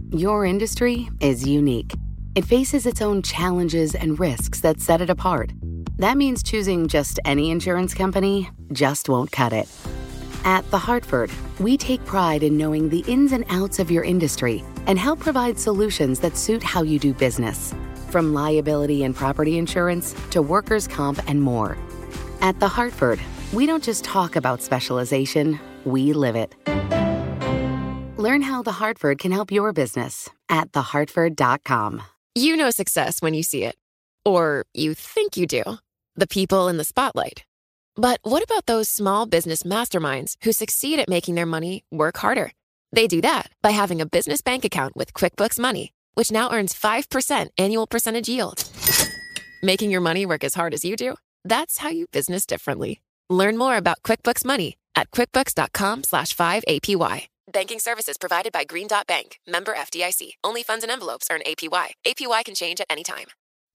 Your industry is unique. It faces its own challenges and risks that set it apart. That means choosing just any insurance company just won't cut it. At The Hartford, we take pride in knowing the ins and outs of your industry and help provide solutions that suit how you do business. From liability and property insurance to workers' comp and more. At The Hartford, we don't just talk about specialization, we live it. Learn how The Hartford can help your business at thehartford.com. You know success when you see it. Or you think you do. The people in the spotlight. But what about those small business masterminds who succeed at making their money work harder? They do that by having a business bank account with QuickBooks Money, which now earns 5% annual percentage yield. Making your money work as hard as you do? That's how you business differently. Learn more about QuickBooks Money at quickbooks.com/5APY. Banking services provided by Green Dot Bank. Member FDIC. Only funds and envelopes earn APY. APY can change at any time.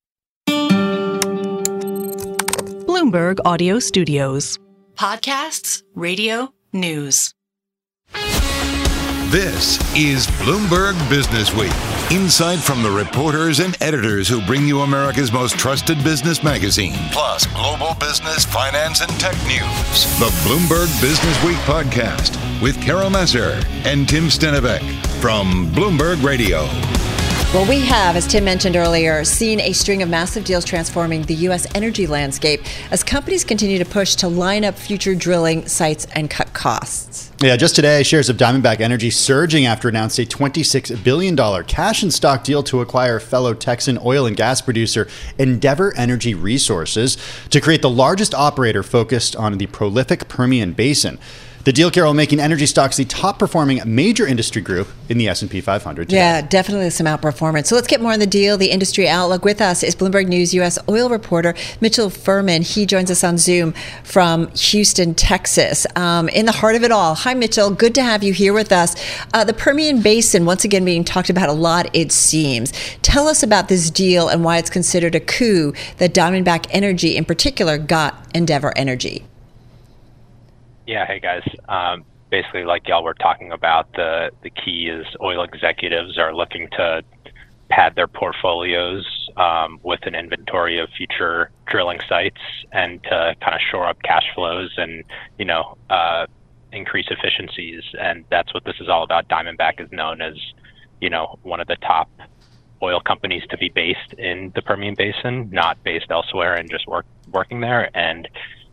Bloomberg Audio Studios. Podcasts, radio, news. This is Bloomberg Business Week. Insight from the reporters and editors who bring you America's most trusted business magazine, plus global business, finance, and tech news. The Bloomberg Business Week podcast with Carol Massar and Tim Stenivek from Bloomberg Radio. Well, we have, as Tim mentioned earlier, seen a string of massive deals transforming the U.S. energy landscape as companies continue to push to line up future drilling sites and cut costs. Yeah, just today, shares of Diamondback Energy surging after announcing a $26 billion cash and stock deal to acquire fellow Texan oil and gas producer Endeavor Energy Resources to create the largest operator focused on the prolific Permian Basin. The deal, Carol, making energy stocks the top-performing major industry group in the S&P 500 today. Yeah, definitely some outperformance. So let's get more on the deal, the industry outlook. With us is Bloomberg News U.S. oil reporter Mitchell Furman. He joins us on Zoom from Houston, Texas. In the heart of it all. Hi, Mitchell. Good to have you here with us. The Permian Basin, once again, being talked about a lot, it seems. Tell us about this deal and why it's considered a coup that Diamondback Energy, in particular, got Endeavor Energy. Yeah, hey guys. Basically, like y'all were talking about, the key is oil executives are looking to pad their portfolios with an inventory of future drilling sites and to kind of shore up cash flows and, increase efficiencies. And that's what this is all about. Diamondback is known as, one of the top oil companies to be based in the Permian Basin, not based elsewhere and just working there. And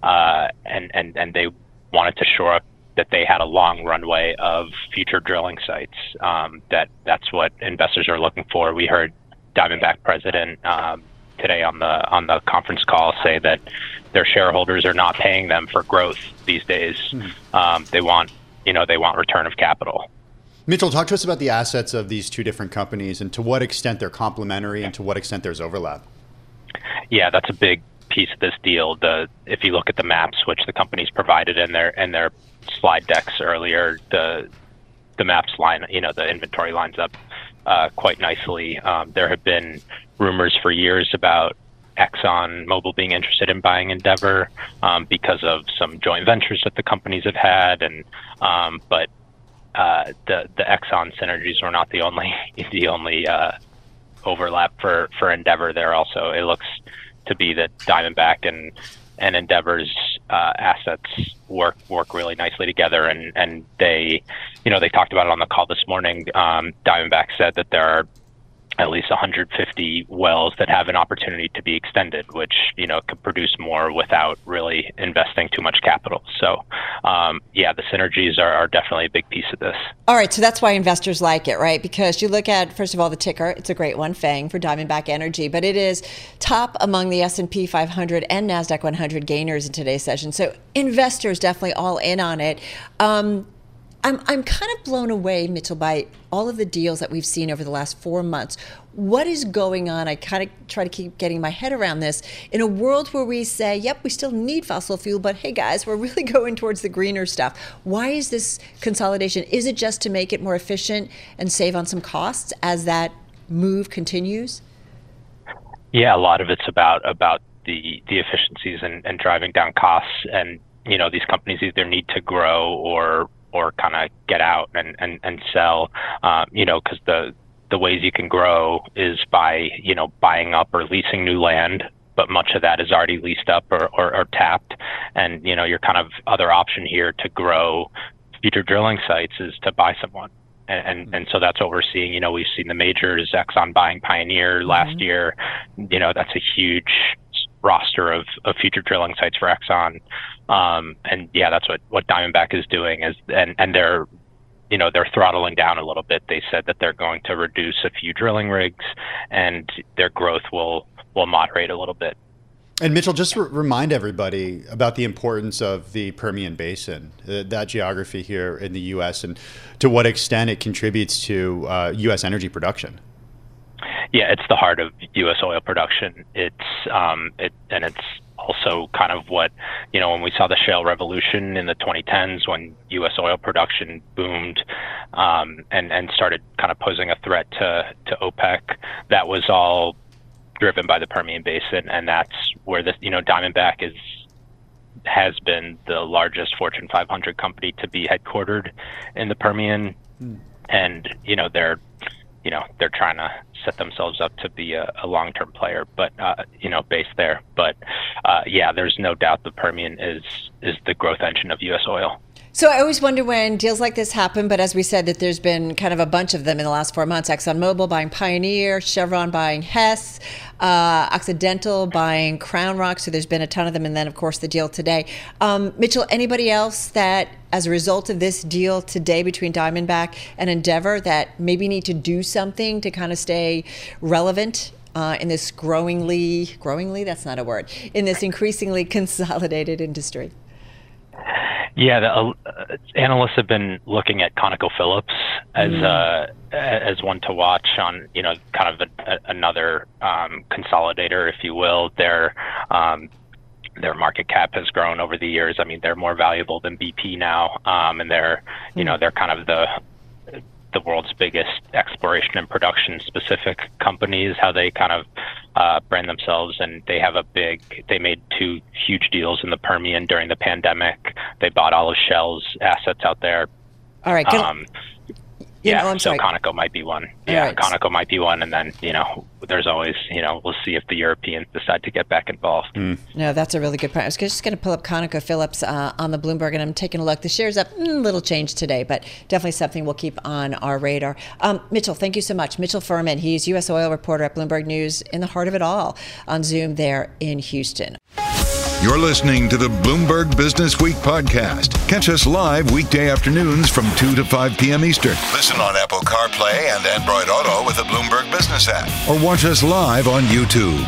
they wanted to shore up that they had a long runway of future drilling sites. That's what investors are looking for. We heard Diamondback president today on the conference call say that their shareholders are not paying them for growth these days. They want return of capital. Mitchell, talk to us about the assets of these two different companies and to what extent they're complementary and to what extent there's overlap. Yeah, that's a big piece of this deal. If you look at the maps which the companies provided in their slide decks earlier, the maps line, the inventory lines up quite nicely. There have been rumors for years about ExxonMobil being interested in buying Endeavor because of some joint ventures that the companies have had, but the Exxon synergies were not the only overlap for Endeavor. There also, it looks to be that Diamondback and Endeavor's assets work really nicely together, and they talked about it on the call this morning. Diamondback said that there are at least 150 wells that have an opportunity to be extended, which could produce more without really investing too much capital. So the synergies are definitely a big piece of this. All right, so that's why investors like it, right? Because you look at, first of all, the ticker. It's a great one, FANG, for Diamondback Energy, but it is top among the S&P 500 and NASDAQ 100 gainers in today's session. So investors definitely all in on it. I'm kind of blown away, Mitchell, by all of the deals that we've seen over the last 4 months. What is going on? I kind of try to keep getting my head around this. In a world where we say, yep, we still need fossil fuel, but hey, guys, we're really going towards the greener stuff. Why is this consolidation? Is it just to make it more efficient and save on some costs as that move continues? Yeah, a lot of it's about the efficiencies and driving down costs. And, these companies either need to grow or kind of get out and sell, because the ways you can grow is by, buying up or leasing new land, but much of that is already leased up or tapped. And, your kind of other option here to grow future drilling sites is to buy someone. And so that's what we're seeing. We've seen the majors, Exxon buying Pioneer last year. That's a huge roster of future drilling sites for Exxon. And yeah, that's what Diamondback is doing and they're throttling down a little bit. They said that they're going to reduce a few drilling rigs and their growth will moderate a little bit. And Mitchell, just remind everybody about the importance of the Permian Basin, that geography here in the U.S., and to what extent it contributes to U.S. energy production. Yeah, it's the heart of U.S. oil production. It's also kind of what, when we saw the shale revolution in the 2010s, when U.S. oil production boomed and started kind of posing a threat to OPEC, that was all driven by the Permian Basin, and that's where Diamondback has been the largest Fortune 500 company to be headquartered in the Permian, and they're trying to set themselves up to be a long-term player, but based there. But yeah, there's no doubt the Permian is the growth engine of U.S. oil. So I always wonder when deals like this happen, but as we said, that there's been kind of a bunch of them in the last 4 months. ExxonMobil buying Pioneer, Chevron buying Hess, Occidental buying Crown Rock. So there's been a ton of them. And then, of course, the deal today. Mitchell, anybody else that, as a result of this deal today between Diamondback and Endeavor, that maybe need to do something to kind of stay relevant in this growingly, that's not a word, in this increasingly consolidated industry? Yeah, the analysts have been looking at ConocoPhillips as one to watch on, kind of another consolidator, if you will. Their market cap has grown over the years. I mean, they're more valuable than BP now, and they're kind of the world's biggest exploration and production specific company is how they kind of brand themselves. And they made 2 huge deals in the Permian during the pandemic. They bought all of Shell's assets out there. All right. I'm sorry. Conoco might be one. Yeah, right. Conoco might be one. And then, there's always, we'll see if the Europeans decide to get back involved. No, that's a really good point. I was just going to pull up ConocoPhillips on the Bloomberg, and I'm taking a look. The share's up a little change today, but definitely something we'll keep on our radar. Mitchell, thank you so much. Mitchell Furman, he's U.S. oil reporter at Bloomberg News in the heart of it all on Zoom there in Houston. You're listening to the Bloomberg Business Week podcast. Catch us live weekday afternoons from 2 to 5 p.m. Eastern. Listen on Apple CarPlay and Android Auto with the Bloomberg Business app. Or watch us live on YouTube.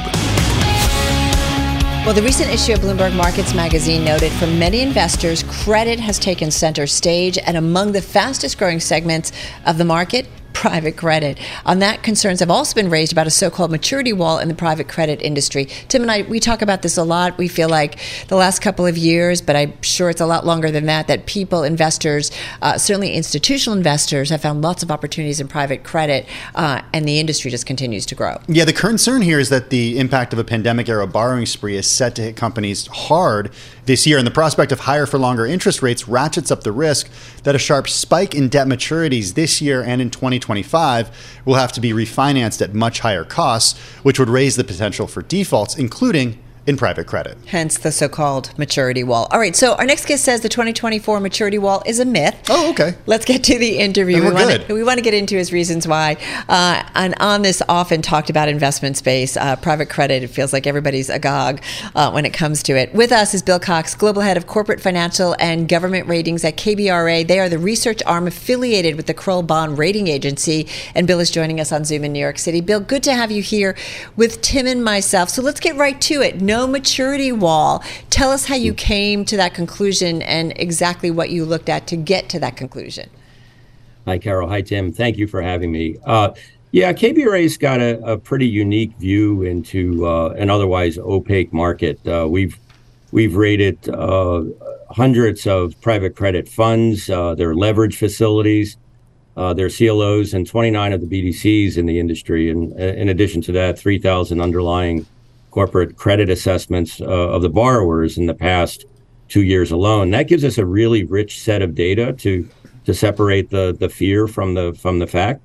Well, the recent issue of Bloomberg Markets magazine noted for many investors, credit has taken center stage, and among the fastest growing segments of the market, private credit. On that, concerns have also been raised about a so-called maturity wall in the private credit industry. Tim and I, we talk about this a lot. We feel like the last couple of years, but I'm sure it's a lot longer than that people, investors, certainly institutional investors, have found lots of opportunities in private credit, and the industry just continues to grow. Yeah, the concern here is that the impact of a pandemic-era borrowing spree is set to hit companies hard this year, and the prospect of higher for longer interest rates ratchets up the risk that a sharp spike in debt maturities this year and in 2025 will have to be refinanced at much higher costs, which would raise the potential for defaults, including in private credit. Hence the so-called maturity wall. All right, so our next guest says the 2024 maturity wall is a myth. Oh, okay. Let's get to the interview. We want to get into his reasons why. And on this often talked about investment space, private credit, it feels like everybody's agog when it comes to it. With us is Bill Cox, Global Head of Corporate Financial and Government Ratings at KBRA. They are the research arm affiliated with the Kroll Bond Rating Agency. And Bill is joining us on Zoom in New York City. Bill, good to have you here with Tim and myself. So let's get right to it. No maturity wall. Tell us how you came to that conclusion and exactly what you looked at to get to that conclusion. Hi, Carol. Hi, Tim. Thank you for having me. KBRA's got a pretty unique view into an otherwise opaque market. We've rated hundreds of private credit funds, their leverage facilities, their CLOs, and 29 of the BDCs in the industry. And in addition to that, 3,000 underlying corporate credit assessments of the borrowers in the past 2 years alone. That gives us a really rich set of data to separate the fear from the fact.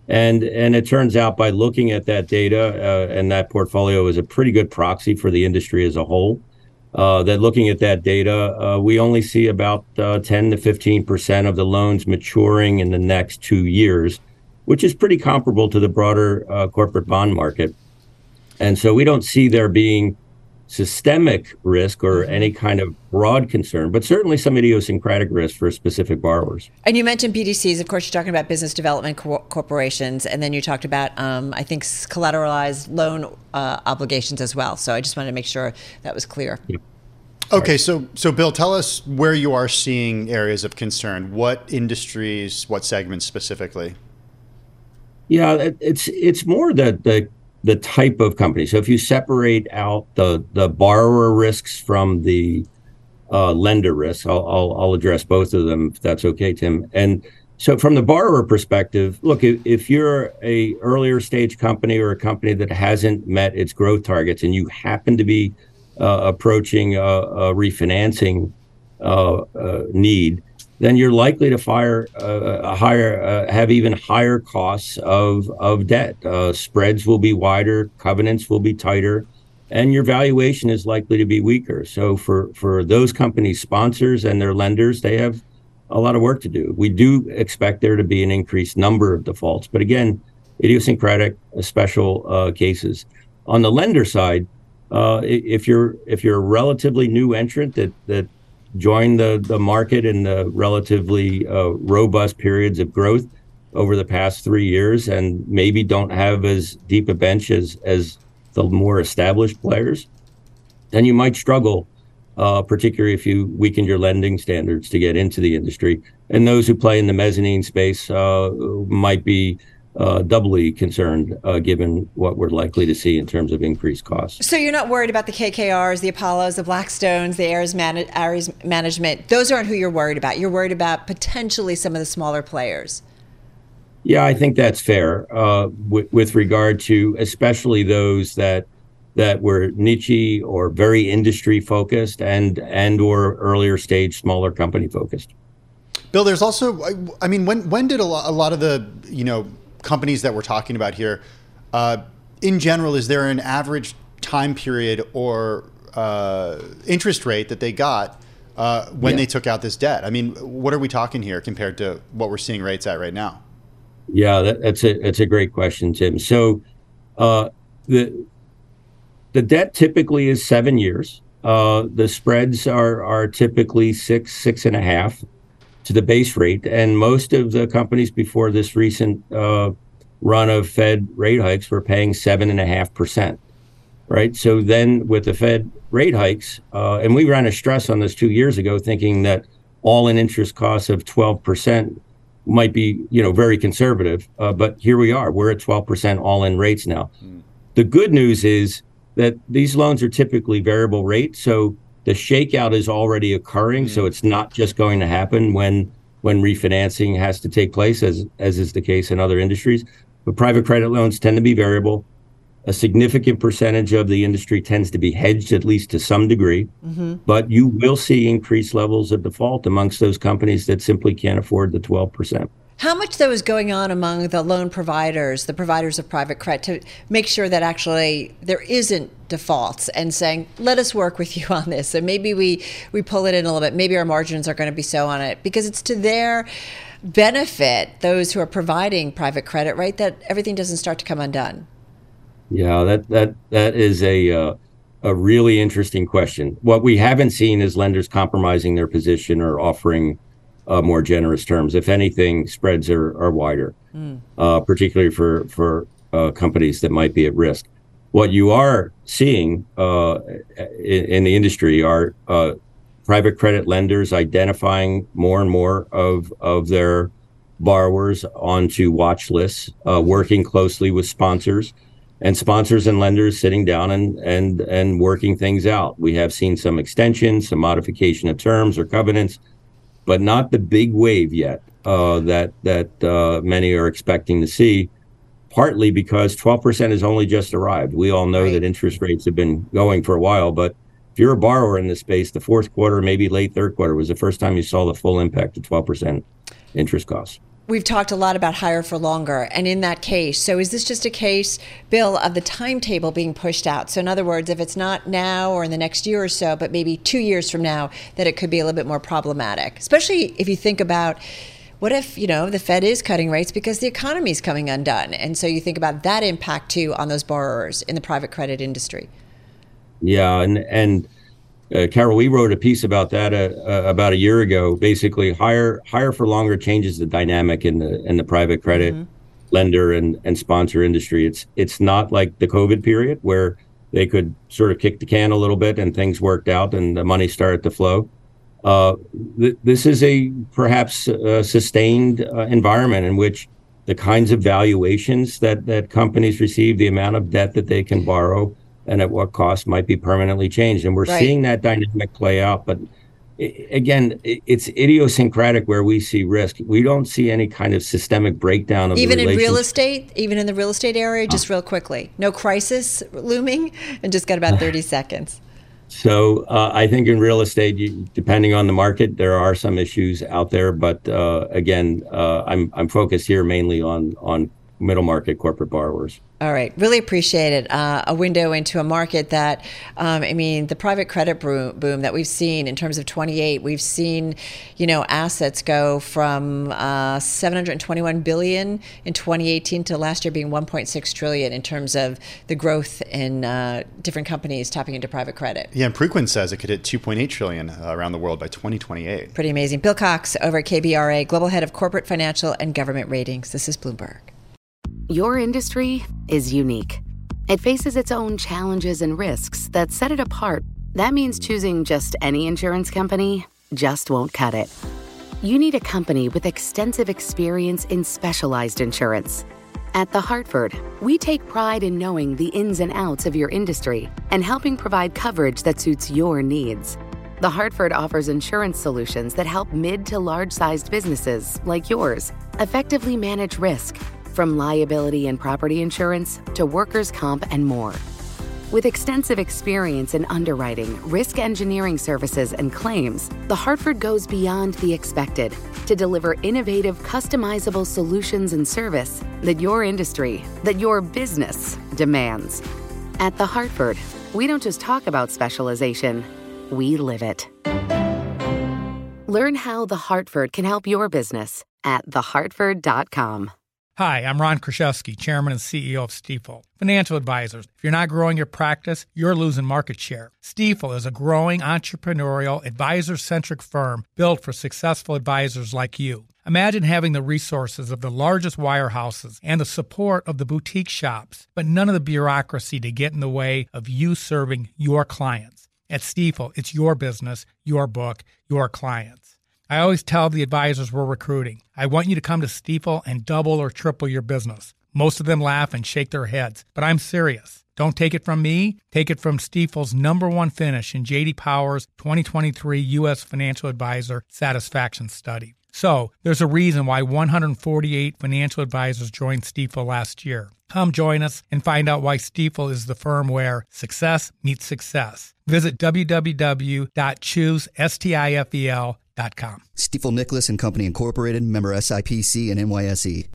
And it turns out by looking at that data, and that portfolio is a pretty good proxy for the industry as a whole, that looking at that data, we only see about 10 to 15% of the loans maturing in the next 2 years, which is pretty comparable to the broader corporate bond market. And so we don't see there being systemic risk or any kind of broad concern, but certainly some idiosyncratic risk for specific borrowers. And you mentioned BDCs. Of course, you're talking about business development corporations, and then you talked about, I think, collateralized loan obligations as well. So I just wanted to make sure that was clear. Yep. Okay, so Bill, tell us where you are seeing areas of concern. What industries, what segments specifically? Yeah, it's more the type of company. So if you separate out the borrower risks from the lender risks, I'll address both of them if that's okay, Tim. And so from the borrower perspective, look, if you're a earlier stage company or a company that hasn't met its growth targets and you happen to be approaching a refinancing need, then you're likely to have even higher costs of debt. Spreads will be wider, covenants will be tighter, and your valuation is likely to be weaker. So for those companies' sponsors and their lenders, they have a lot of work to do. We do expect there to be an increased number of defaults, but again, idiosyncratic, special cases. On the lender side, if you're a relatively new entrant that joined the market in the relatively robust periods of growth over the past 3 years and maybe don't have as deep a bench as the more established players, then you might struggle, particularly if you weaken your lending standards to get into the industry. And those who play in the mezzanine space might be doubly concerned given what we're likely to see in terms of increased costs. So you're not worried about the KKRs, the Apollos, the Blackstones, the Ares Management. Those aren't who you're worried about. You're worried about potentially some of the smaller players. Yeah, I think that's fair with regard to especially those that were niche or very industry focused and or earlier stage smaller company focused. Bill, there's also, I mean, when did a lot of the, companies that we're talking about here, in general, is there an average time period or interest rate that they got when they took out this debt? I mean, what are we talking here compared to what we're seeing rates at right now? Yeah, that's a great question, Tim. So the debt typically is 7 years. The spreads are typically 6.5 to the base rate. And most of the companies before this recent run of Fed rate hikes were paying 7.5%, right? So then with the Fed rate hikes, and we ran a stress on this 2 years ago, thinking that all-in interest costs of 12% might be, very conservative. But here we are. We're at 12% all-in rates now. The good news is that these loans are typically variable rate. So the shakeout is already occurring, so it's not just going to happen when refinancing has to take place, as is the case in other industries. But private credit loans tend to be variable. A significant percentage of the industry tends to be hedged, at least to some degree. But you will see increased levels of default amongst those companies that simply can't afford the 12%. How much, though, is going on among the loan providers, the providers of private credit, to make sure that actually there isn't defaults and saying, let us work with you on this? So maybe we pull it in a little bit. Maybe our margins are going to be so on it because it's to their benefit, those who are providing private credit, right, that everything doesn't start to come undone. Yeah, that is a really interesting question. What we haven't seen is lenders compromising their position or offering more generous terms. If anything, spreads are wider, particularly for companies that might be at risk. What you are seeing in the industry are private credit lenders identifying more and more of their borrowers onto watch lists, working closely with sponsors, and sponsors and lenders sitting down and working things out. We have seen some extensions, some modification of terms or covenants, but not the big wave yet that many are expecting to see, partly because 12% has only just arrived. We all know that interest rates have been going for a while, but if you're a borrower in this space, the fourth quarter, maybe late third quarter, was the first time you saw the full impact of 12% interest costs. we've talked a lot about higher for longer, and in that case, so is this just a case, Bill, of the timetable being pushed out? So in other words, if it's not now or in the next year or so, but maybe 2 years from now, that it could be a little bit more problematic, especially if you think about what if, the Fed is cutting rates because the economy is coming undone? And so you think about that impact too on those borrowers in the private credit industry. Yeah, and Carol, we wrote a piece about that about a year ago. Basically, higher for longer changes the dynamic in the private credit lender and sponsor industry. It's not like the COVID period where they could sort of kick the can a little bit and things worked out and the money started to flow. This is a perhaps sustained environment in which the kinds of valuations that companies receive, the amount of debt that they can borrow, and at what cost might be permanently changed. And we're seeing that dynamic play out. But again, it's idiosyncratic where we see risk. We don't see any kind of systemic breakdown of even in real estate, even in the real estate area, just real quickly. No crisis looming, and just got about 30 seconds. So I think in real estate, depending on the market, there are some issues out there. But again, I'm focused here mainly on middle market corporate borrowers. All right. Really appreciate it. A window into a market that, the private credit boom that we've seen in terms of 28, we've seen, assets go from $721 billion in 2018 to last year being $1.6 trillion in terms of the growth in different companies tapping into private credit. Yeah, and Preqin says it could hit $2.8 trillion around the world by 2028. Pretty amazing. Bill Cox over at KBRA, Global Head of Corporate Financial and Government Ratings. This is Bloomberg. Your industry is unique. It faces its own challenges and risks that set it apart. That means choosing just any insurance company just won't cut it. You need a company with extensive experience in specialized insurance. At The Hartford, we take pride in knowing the ins and outs of your industry and helping provide coverage that suits your needs. The Hartford offers insurance solutions that help mid to large-sized businesses like yours effectively manage risk, from liability and property insurance to workers' comp and more. With extensive experience in underwriting, risk engineering services, and claims, The Hartford goes beyond the expected to deliver innovative, customizable solutions and service that your industry, that your business demands. At The Hartford, we don't just talk about specialization, we live it. Learn how The Hartford can help your business at thehartford.com. Hi, I'm Ron Kraszewski, Chairman and CEO of Stifel. Financial advisors, if you're not growing your practice, you're losing market share. Stifel is a growing entrepreneurial, advisor-centric firm built for successful advisors like you. Imagine having the resources of the largest wirehouses and the support of the boutique shops, but none of the bureaucracy to get in the way of you serving your clients. At Stifel, it's your business, your book, your clients. I always tell the advisors we're recruiting, I want you to come to Stifel and double or triple your business. Most of them laugh and shake their heads, but I'm serious. Don't take it from me. Take it from Stifel's #1 finish in J.D. Power's 2023 U.S. Financial Advisor Satisfaction Study. So, there's a reason why 148 financial advisors joined Stifel last year. Come join us and find out why Stifel is the firm where success meets success. Visit www.choosestifel.com. Stifel Nicholas and Company Incorporated, member SIPC and NYSE.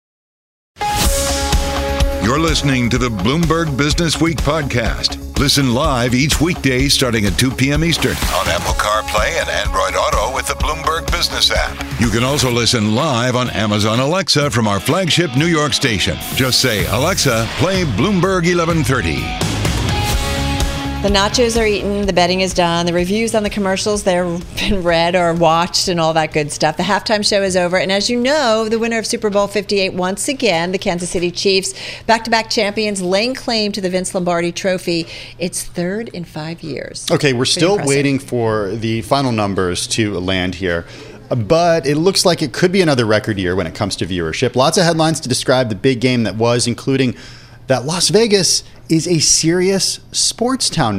You're listening to the Bloomberg Business Week podcast. Listen live each weekday starting at 2 p.m. Eastern on Apple CarPlay and Android Auto with the Bloomberg Business app. You can also listen live on Amazon Alexa from our flagship New York station. Just say, Alexa, play Bloomberg 1130. The nachos are eaten, the betting is done, the reviews on the commercials, they've been read or watched and all that good stuff. The halftime show is over. And as you know, the winner of Super Bowl 58, once again, the Kansas City Chiefs, back-to-back champions, laying claim to the Vince Lombardi Trophy. It's third in 5 years. Okay, we're still waiting for the final numbers to land here. But it looks like it could be another record year when it comes to viewership. Lots of headlines to describe the big game that was, including that Las Vegas is a serious sports town now.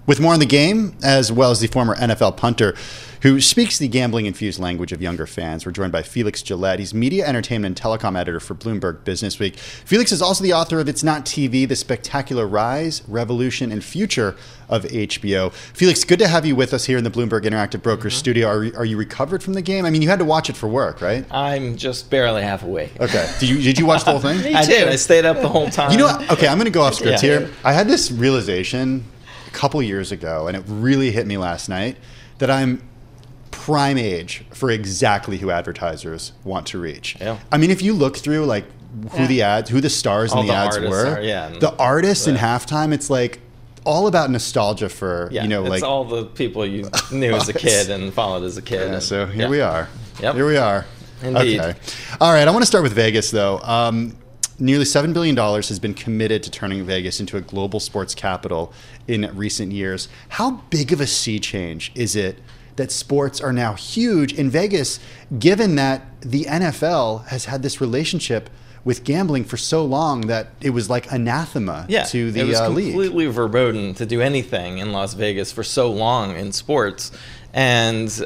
With more on the game, as well as the former NFL punter who speaks the gambling-infused language of younger fans, we're joined by Felix Gillette. He's media, entertainment, and telecom editor for Bloomberg Businessweek. Felix is also the author of It's Not TV, The Spectacular Rise, Revolution, and Future of HBO. Felix, good to have you with us here in the Bloomberg Interactive Brokers studio. Are you recovered from the game? I mean, you had to watch it for work, right? I'm just barely half awake. Okay. Did you watch the whole thing? I did. I stayed up the whole time. You know what? Okay, I'm going to go off script here. I had this realization a couple years ago, and it really hit me last night, that I'm prime age for exactly who advertisers want to reach. Yeah. I mean, if you look through like who the stars in the ads were, the artists in halftime, it's like all about nostalgia for, it's like all the people you knew as a kid and followed as a kid. Yeah, so here we are. Yep. Here we are. Indeed. Okay. All right. I want to start with Vegas, though. Nearly $7 billion has been committed to turning Vegas into a global sports capital in recent years. How big of a sea change is it that sports are now huge in Vegas, given that the NFL has had this relationship with gambling for so long that it was like anathema to the league? It was completely verboten to do anything in Las Vegas for so long in sports. And the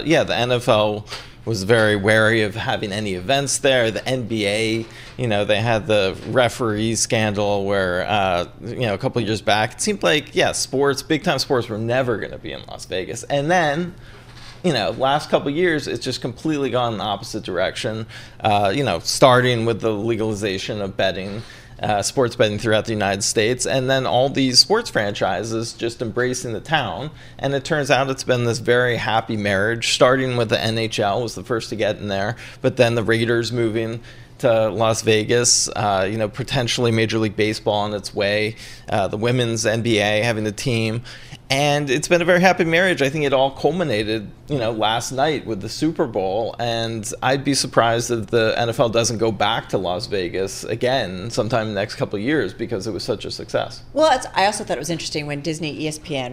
NFL was very wary of having any events there. The NBA, they had the referee scandal where, a couple of years back, it seemed like, sports, big-time sports were never going to be in Las Vegas. And then, last couple of years, it's just completely gone in the opposite direction, starting with the legalization of betting. Sports betting throughout the United States, and then all these sports franchises just embracing the town. And it turns out it's been this very happy marriage, starting with the NHL was the first to get in there, but then the Raiders moving to Las Vegas, potentially Major League Baseball on its way, the women's NBA having a team. And it's been a very happy marriage. I think it all culminated, last night with the Super Bowl. And I'd be surprised if the NFL doesn't go back to Las Vegas again sometime in the next couple of years because it was such a success. Well, I also thought it was interesting when Disney, ESPN,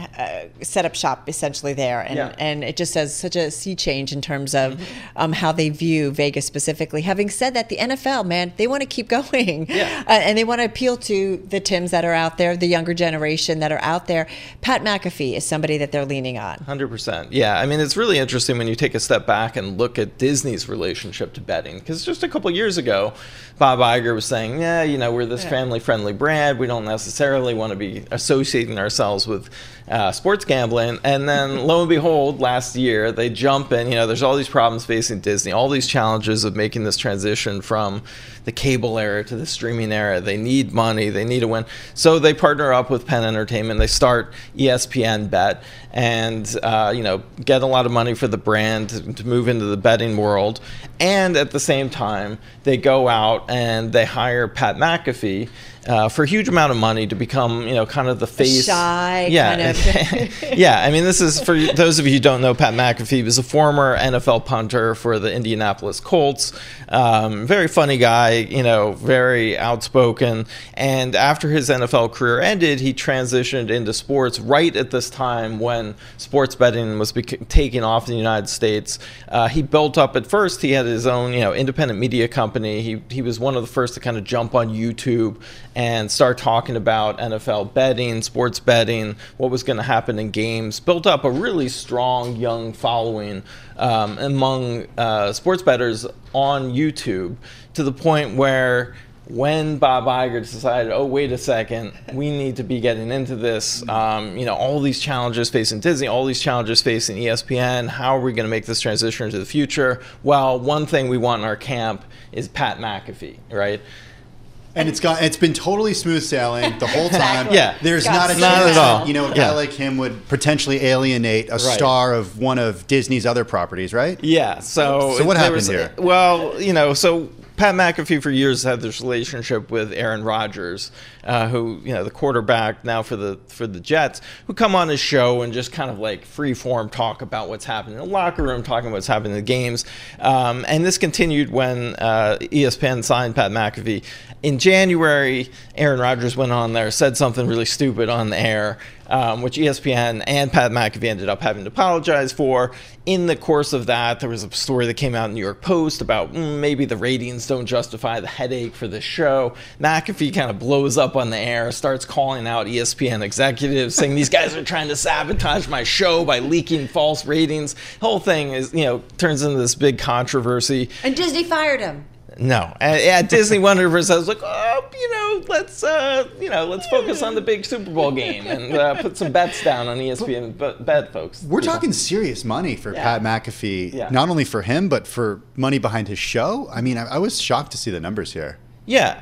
set up shop essentially there. And it just says such a sea change in terms of how they view Vegas specifically. Having said that, the NFL, man, they want to keep going. And they want to appeal to the Tims that are out there, the younger generation that are out there. Pat McAfee is somebody that they're leaning on. 100%. Yeah, I mean, it's really interesting when you take a step back and look at Disney's relationship to betting. Because just a couple years ago, Bob Iger was saying, we're this family-friendly brand. We don't necessarily want to be associating ourselves with sports gambling. And then, lo and behold, last year, they jump in. There's all these problems facing Disney, all these challenges of making this transition from the cable era to the streaming era. They need money. They need to win. So they partner up with Penn Entertainment. They start ESPN Bet and, get a lot of money for the brand to move into the betting world. And at the same time, they go out and they hire Pat McAfee for a huge amount of money to become, kind of the face. Shy, kind of. Yeah, I mean, this is, for those of you who don't know, Pat McAfee was a former NFL punter for the Indianapolis Colts. Very funny guy, very outspoken. And after his NFL career ended, he transitioned into sports right at this time when sports betting was taking off in the United States. He built up, at first, he had his own, independent media company. He was one of the first to kind of jump on YouTube and start talking about NFL betting, sports betting, what was going to happen in games. Built up a really strong young following among sports bettors on YouTube, to the point where when Bob Iger decided, oh, wait a second, we need to be getting into this, all these challenges facing Disney, all these challenges facing ESPN, how are we going to make this transition into the future? Well, one thing we want in our camp is Pat McAfee, right? And it's been totally smooth sailing the whole time. Yeah, there's not a chance that, a guy like him would potentially alienate a star of one of Disney's other properties, right? Yeah. So what happened here? Well, so Pat McAfee for years had this relationship with Aaron Rodgers, who, the quarterback now for the Jets, who come on his show and just kind of like free form talk about what's happening in the locker room, talking about what's happening in the games. And this continued when ESPN signed Pat McAfee. In January, Aaron Rodgers went on there, said something really stupid on the air, which ESPN and Pat McAfee ended up having to apologize for. In the course of that, there was a story that came out in the New York Post about maybe the ratings don't justify the headache for this show. McAfee kind of blows up on the air, starts calling out ESPN executives, saying these guys are trying to sabotage my show by leaking false ratings. The whole thing is, turns into this big controversy. And Disney fired him. No, at Disney Wonderverse, I was like, let's focus on the big Super Bowl game and put some bets down on ESPN bet, folks. We're talking serious money for Pat McAfee, not only for him, but for money behind his show. I mean, I was shocked to see the numbers here. Yeah,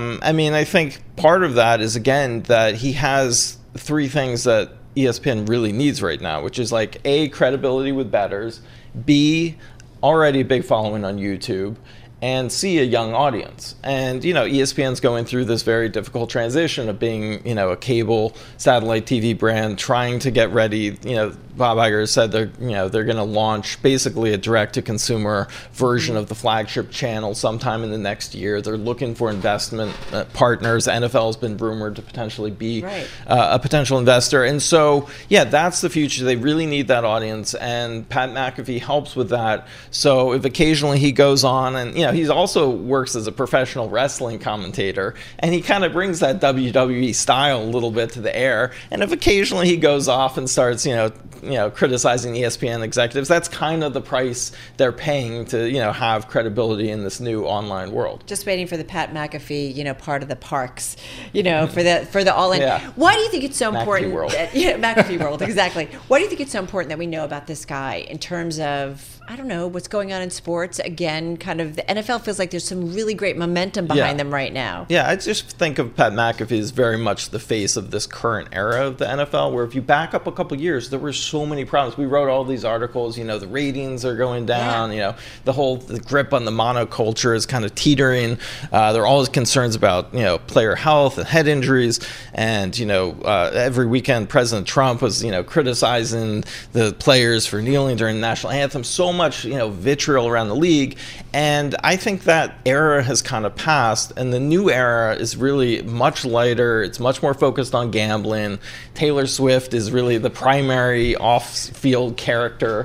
I think part of that is, again, that he has three things that ESPN really needs right now, which is like A, credibility with bettors, B, already a big following on YouTube, and C, a young audience. And, ESPN's going through this very difficult transition of being, a cable satellite TV brand, trying to get ready. Bob Iger said they're going to launch basically a direct-to-consumer version of the flagship channel sometime in the next year. They're looking for investment partners. NFL has been rumored to potentially be a potential investor. And so, that's the future. They really need that audience, and Pat McAfee helps with that. So if occasionally he goes on and, he also works as a professional wrestling commentator, and he kind of brings that WWE style a little bit to the air. And if occasionally he goes off and starts, criticizing ESPN executives, that's kind of the price they're paying to, have credibility in this new online world. Just waiting for the Pat McAfee, part of the parks, for the all-in. Yeah. Why do you think it's so important? McAfee World, exactly. Why do you think it's so important that we know about this guy in terms of, I don't know, what's going on in sports? Again, kind of the NFL feels like there's some really great momentum behind them right now. Yeah, I just think of Pat McAfee as very much the face of this current era of the NFL, where if you back up a couple years, there were so many problems. We wrote all these articles, the ratings are going down, the grip on the monoculture is kind of teetering. There are always concerns about, player health and head injuries. And, every weekend President Trump was, criticizing the players for kneeling during the national anthem. So much, vitriol around the league. And I think that era has kind of passed, and the new era is really much lighter. It's much more focused on gambling. Taylor Swift is really the primary off-field character.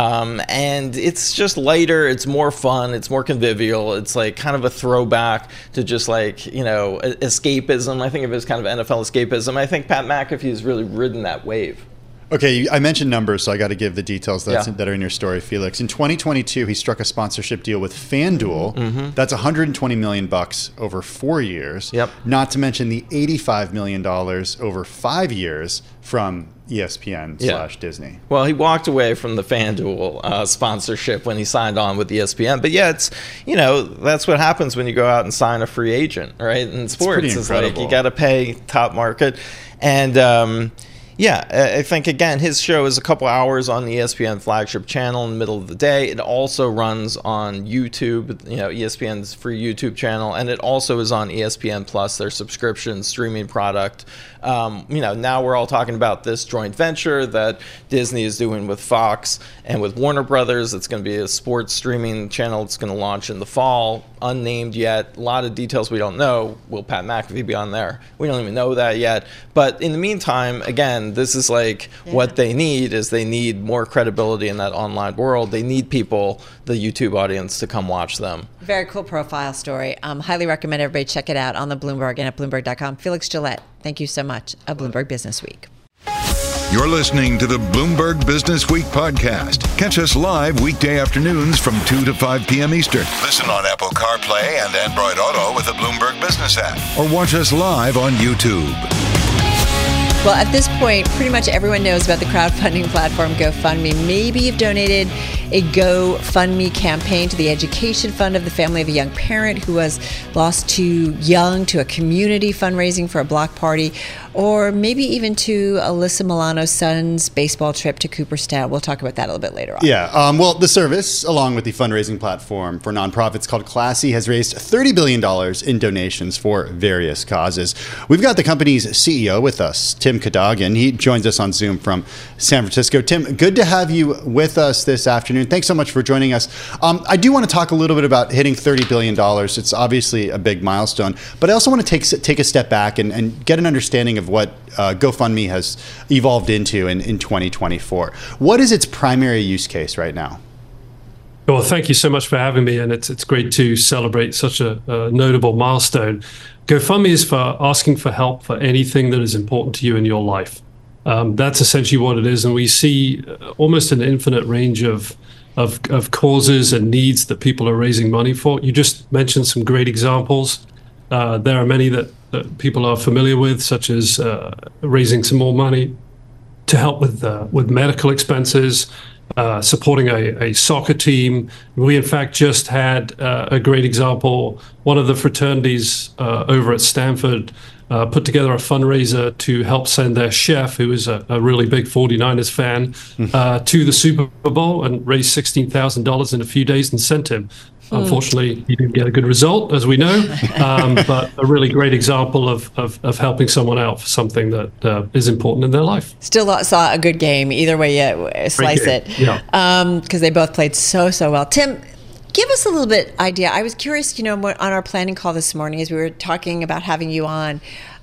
And it's just lighter. It's more fun. It's more convivial. It's like kind of a throwback to just like, escapism. I think of it as kind of NFL escapism. I think Pat McAfee has really ridden that wave. Okay, I mentioned numbers, so I got to give the details that are in your story, Felix. In 2022, he struck a sponsorship deal with FanDuel. Mm-hmm. That's $120 million over 4 years. Yep. Not to mention the $85 million over 5 years from ESPN / Disney. Well, he walked away from the FanDuel sponsorship when he signed on with ESPN. But it's, that's what happens when you go out and sign a free agent, right? In sports, it's like you got to pay top market. And, I think, again, his show is a couple hours on the ESPN flagship channel in the middle of the day. It also runs on YouTube, ESPN's free YouTube channel, and it also is on ESPN Plus, their subscription streaming product. Now we're all talking about this joint venture that Disney is doing with Fox and with Warner Brothers. It's going to be a sports streaming channel. It's going to launch in the fall, unnamed yet. A lot of details we don't know. Will Pat McAfee be on there? We don't even know that yet. But in the meantime, again, this is like what they need is they need more credibility in that online world. They need people, the YouTube audience, to come watch them. Very cool profile story. Highly recommend everybody check it out on the Bloomberg and at Bloomberg.com. Felix Gillette, thank you so much of Bloomberg Business Week. You're listening to the Bloomberg Business Week podcast. Catch us live weekday afternoons from 2 to 5 p.m. Eastern. Listen on Apple CarPlay and Android Auto with the Bloomberg Business app. Or watch us live on YouTube. Well, at this point, pretty much everyone knows about the crowdfunding platform GoFundMe. Maybe you've donated a GoFundMe campaign to the education fund of the family of a young parent who was lost too young, to a community fundraising for a block party, or maybe even to Alyssa Milano's son's baseball trip to Cooperstown. We'll talk about that a little bit later on. Yeah. Well, the service, along with the fundraising platform for nonprofits called Classy, has raised $30 billion in donations for various causes. We've got the company's CEO with us, Tim Cadogan. He joins us on Zoom from San Francisco. Tim, good to have you with us this afternoon. afternoon. Thanks so much for joining us. I do want to talk a little bit about hitting $30 billion. It's obviously a big milestone, but I also want to take a step back and get an understanding of what GoFundMe has evolved into in 2024. What is its primary use case right now? Well, thank you so much for having me, and it's great to celebrate such a notable milestone. GoFundMe is for asking for help for anything that is important to you in your life. That's essentially what it is, and we see almost an infinite range of causes and needs that people are raising money for. You just mentioned some great examples. There are many that people are familiar with, such as raising some more money to help with medical expenses, supporting a soccer team. We, in fact, just had a great example. One of the fraternities over at Stanford put together a fundraiser to help send their chef, who is a really big 49ers fan, to the Super Bowl and raised $16,000 in a few days and sent him. Unfortunately, he didn't get a good result, as we know, but a really great example of helping someone out for something that is important in their life. Still saw a good game, either way you slice it, because they both played so well. Tim, give us a little bit idea. I was curious, on our planning call this morning, as we were talking about having you on,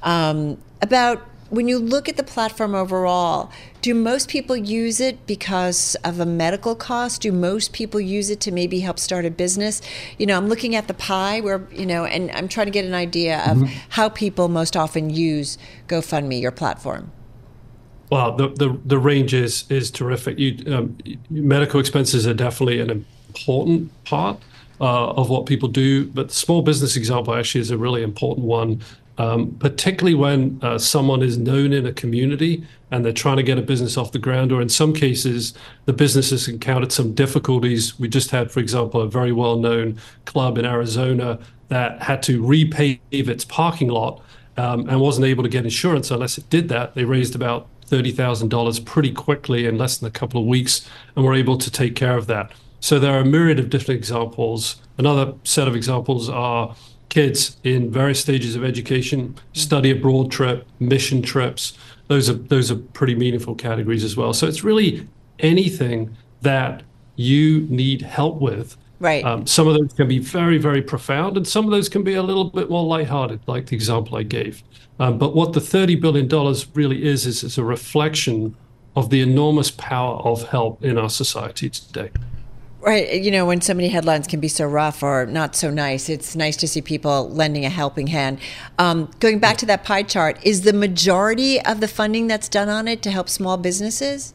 about when you look at the platform overall, do most people use it because of a medical cost? Do most people use it to maybe help start a business? I'm looking at the pie where, and I'm trying to get an idea of how people most often use GoFundMe, your platform. Well, the range is terrific. Medical expenses are definitely an important part of what people do, but the small business example actually is a really important one. Particularly when someone is known in a community and they're trying to get a business off the ground, or in some cases, the business has encountered some difficulties. We just had, for example, a very well-known club in Arizona that had to repave its parking lot and wasn't able to get insurance unless it did that. They raised about $30,000 pretty quickly in less than a couple of weeks and were able to take care of that. So there are a myriad of different examples. Another set of examples are kids in various stages of education, study abroad trip, mission trips. Those are pretty meaningful categories as well. So it's really anything that you need help with. Right. Some of those can be very, very profound, and some of those can be a little bit more lighthearted, like the example I gave. But what the $30 billion really is a reflection of the enormous power of help in our society today. Right. When so many headlines can be so rough or not so nice, it's nice to see people lending a helping hand. Going back to that pie chart, is the majority of the funding that's done on it to help small businesses?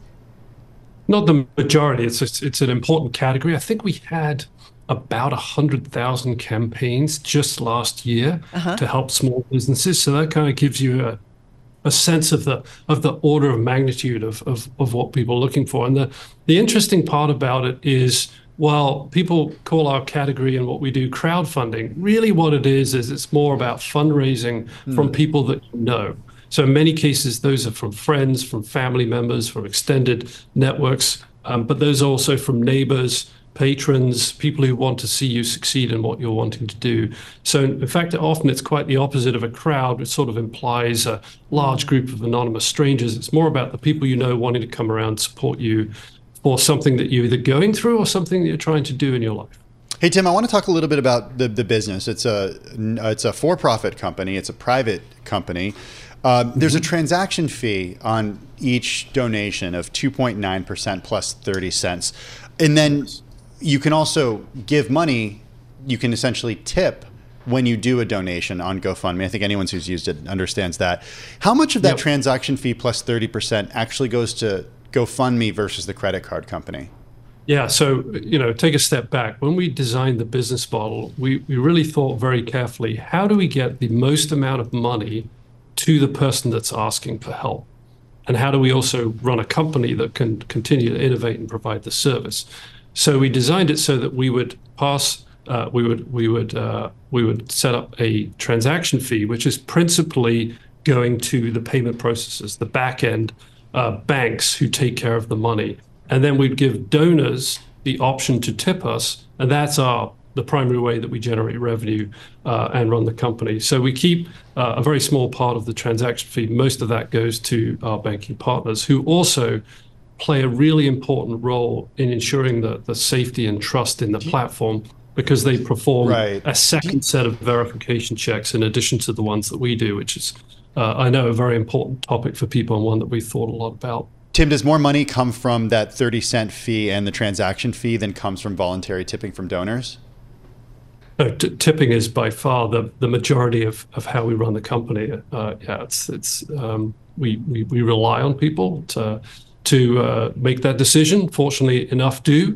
Not the majority. It's an important category. I think we had about 100,000 campaigns just last year to help small businesses. So that kind of gives you a sense of the order of magnitude of what people are looking for. And the interesting part about it is, while people call our category and what we do crowdfunding, really what it is it's more about fundraising from people that you know. So in many cases, those are from friends, from family members, from extended networks, but those are also from neighbors, patrons, people who want to see you succeed in what you're wanting to do. So in fact, often it's quite the opposite of a crowd, which sort of implies a large group of anonymous strangers. It's more about the people you know wanting to come around, support you for something that you're either going through or something that you're trying to do in your life. Hey, Tim, I want to talk a little bit about the business. It's a for-profit company. It's a private company. There's a transaction fee on each donation of 2.9% plus 30 cents. And then you can also give money. You can essentially tip when you do a donation on GoFundMe. I think anyone who's used it understands that. How much of that transaction fee plus 30% actually goes to GoFundMe versus the credit card company? Yeah, so, take a step back. When we designed the business model, we really thought very carefully, how do we get the most amount of money to the person that's asking for help? And how do we also run a company that can continue to innovate and provide the service? So we designed it so that we would we would set up a transaction fee, which is principally going to the payment processors, the back end banks who take care of the money. And then we'd give donors the option to tip us, and that's the primary way that we generate revenue and run the company. So we keep a very small part of the transaction fee. Most of that goes to our banking partners, who also play a really important role in ensuring the safety and trust in the platform, because they perform a second set of verification checks in addition to the ones that we do, which is, I know, a very important topic for people and one that we thought a lot about. Tim, does more money come from that 30-cent fee and the transaction fee than comes from voluntary tipping from donors? No, tipping is by far the majority of how we run the company. We rely on people to make that decision. Fortunately, enough do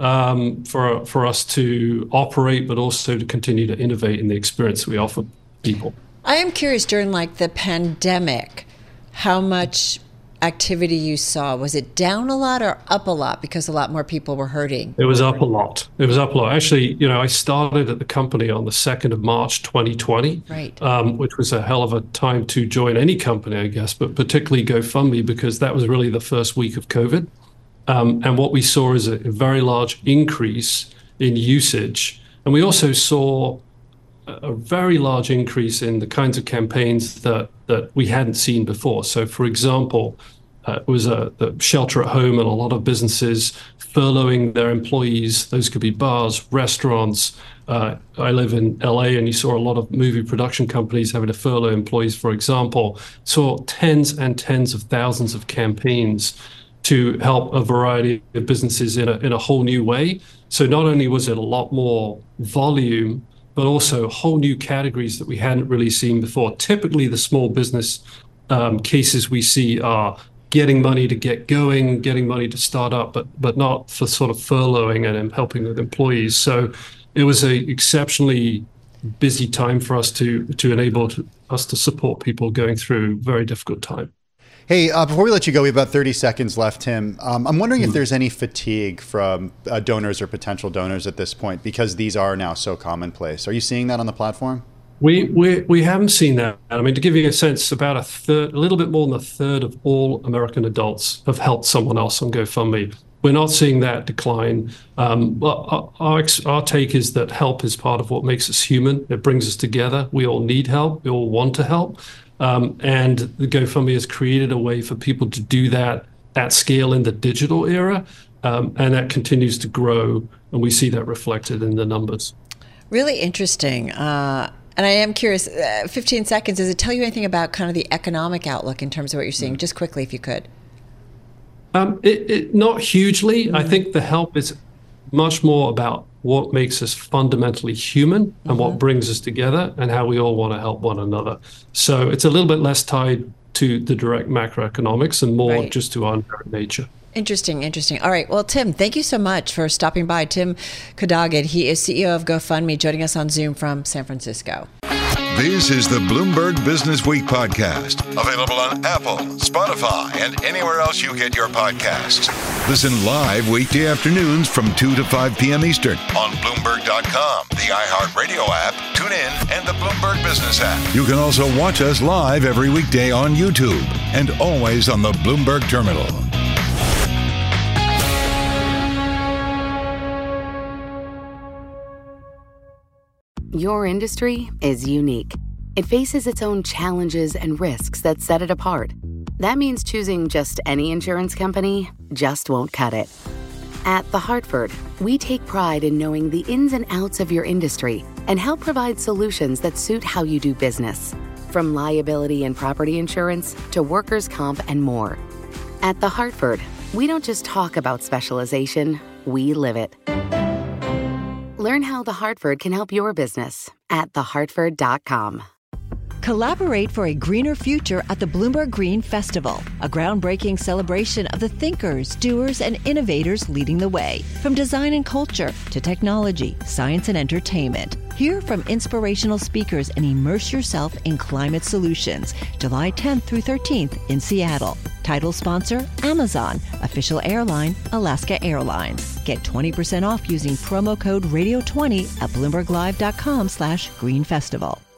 for us to operate, but also to continue to innovate in the experience we offer people. I am curious, during like the pandemic, how much activity you saw. Was it down a lot or up a lot because a lot more people were hurting? It was up a lot. Actually, I started at the company on the 2nd of March, 2020, which was a hell of a time to join any company, I guess, but particularly GoFundMe, because that was really the first week of COVID. And what we saw is a very large increase in usage. And we also saw a very large increase in the kinds of campaigns that we hadn't seen before. So, for example, it was the shelter at home, and a lot of businesses furloughing their employees. Those could be bars, restaurants. I live in LA, and you saw a lot of movie production companies having to furlough employees, for example. Saw tens and tens of thousands of campaigns to help a variety of businesses in a whole new way. So not only was it a lot more volume, but also whole new categories that we hadn't really seen before. Typically, the small business cases we see are getting money to get going, getting money to start up, but not for sort of furloughing and helping with employees. So it was an exceptionally busy time for us to enable us to support people going through a very difficult time. Hey, before we let you go, we have about 30 seconds left, Tim. I'm wondering if there's any fatigue from donors or potential donors at this point, because these are now so commonplace. Are you seeing that on the platform? We haven't seen that. I mean, to give you a sense, about a little bit more than a third of all American adults have helped someone else on GoFundMe. We're not seeing that decline. Our take is that help is part of what makes us human. It brings us together. We all need help. We all want to help. And the GoFundMe has created a way for people to do that at scale in the digital era. And that continues to grow. And we see that reflected in the numbers. Really interesting. And I am curious, 15 seconds, does it tell you anything about kind of the economic outlook in terms of what you're seeing? Just quickly, if you could. Not hugely. I think the help is much more about what makes us fundamentally human and what brings us together and how we all want to help one another. So it's a little bit less tied to the direct macroeconomics and more just to our inherent nature. Interesting. All right. Well, Tim, thank you so much for stopping by. Tim Cadogan, he is CEO of GoFundMe, joining us on Zoom from San Francisco. This is the Bloomberg Business Week podcast, available on Apple, Spotify, and anywhere else you get your podcasts. Listen live weekday afternoons from 2 to 5 p.m. Eastern on Bloomberg.com, the iHeartRadio app, TuneIn, and the Bloomberg Business app. You can also watch us live every weekday on YouTube and always on the Bloomberg Terminal. Your industry is unique. It faces its own challenges and risks that set it apart. That means choosing just any insurance company just won't cut it. At The Hartford, we take pride in knowing the ins and outs of your industry and help provide solutions that suit how you do business. From liability and property insurance to workers' comp and more. At The Hartford, we don't just talk about specialization, we live it. Learn how The Hartford can help your business at thehartford.com. Collaborate for a greener future at the Bloomberg Green Festival, a groundbreaking celebration of the thinkers, doers, and innovators leading the way. From design and culture to technology, science, and entertainment. Hear from inspirational speakers and immerse yourself in climate solutions. July 10th through 13th in Seattle. Title sponsor, Amazon. Official airline, Alaska Airlines. Get 20% off using promo code radio20 at BloombergLive.com/Green Festival.